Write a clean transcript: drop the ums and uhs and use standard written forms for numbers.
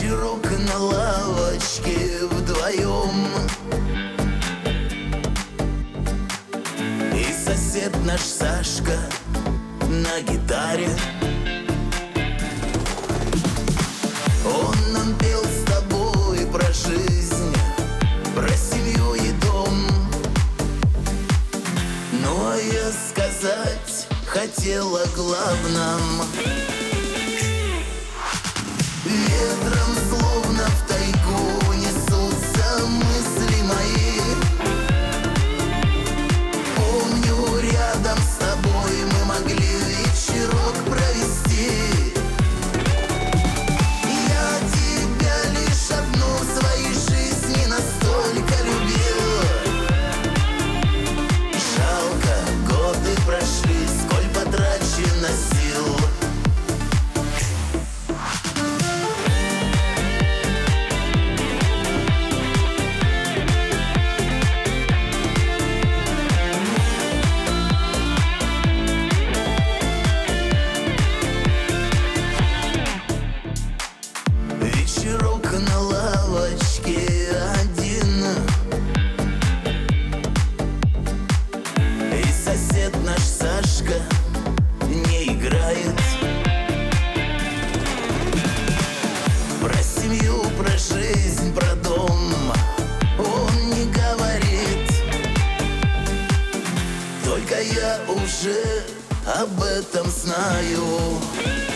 Вечерок на лавочке вдвоем, и сосед наш Сашка на гитаре. Он нам пел с тобой про жизнь, про семью и дом. Ну а я сказать хотел о главном. Ветром словно в тайгу несутся мысли мои. Помню, рядом с тобой мы могли вечерок провести. Я тебя лишь одну в своей жизни настолько любил. Жалко, годы прошли, сколь потрачено сил. Вечерок на лавочке один, и сосед наш Сашка не играет. Про семью, про жизнь, про дом он не говорит. Только я уже об этом знаю.